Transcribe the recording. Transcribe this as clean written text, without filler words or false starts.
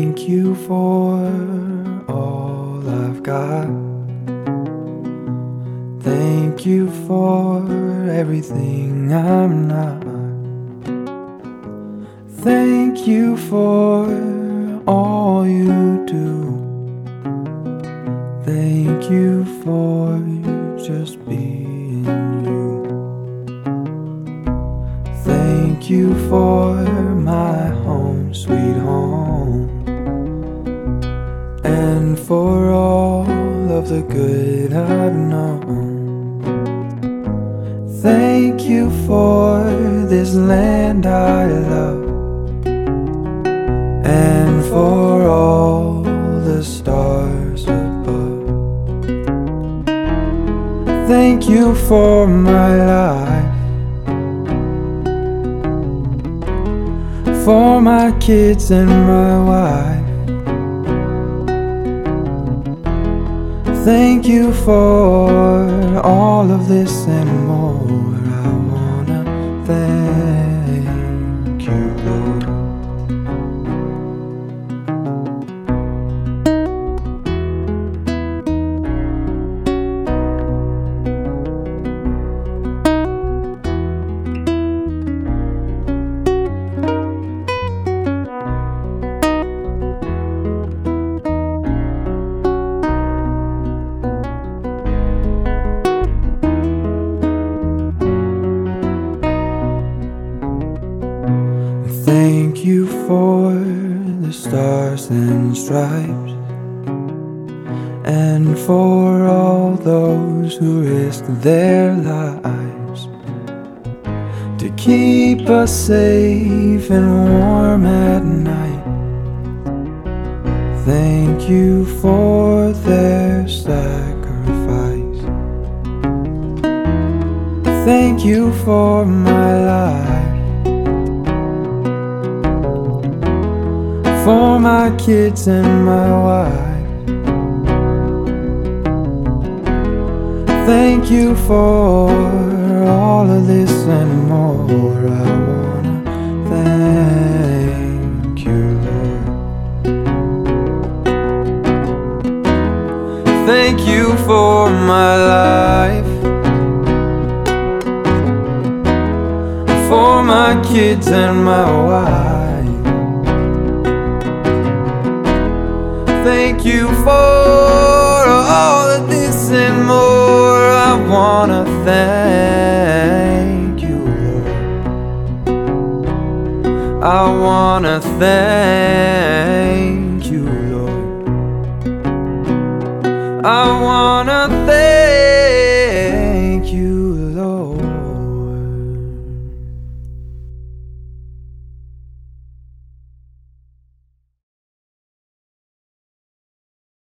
Thank you for all I've got. Thank you for everything I'm not. Thank you for all you do. Thank you for just being you. Thank you for my home, sweet home, and for all of the good I've known. Thank you for this land I love, and for all the stars above. Thank you for my life, for my kids and my wife. Thank you for all of this and more. I wanna thank you, Lord. Thank you for the stars and stripes, and for all those who risk their lives to keep us safe and warm at night. Thank you for their sacrifice. Thank you for my life, for my kids and my wife. Thank you for all of this and more. I wanna thank you, Lord. Thank you for my life, for my kids and my wife. Thank you for all of this and more. I wanna thank you, Lord. I wanna thank you, Lord. I wanna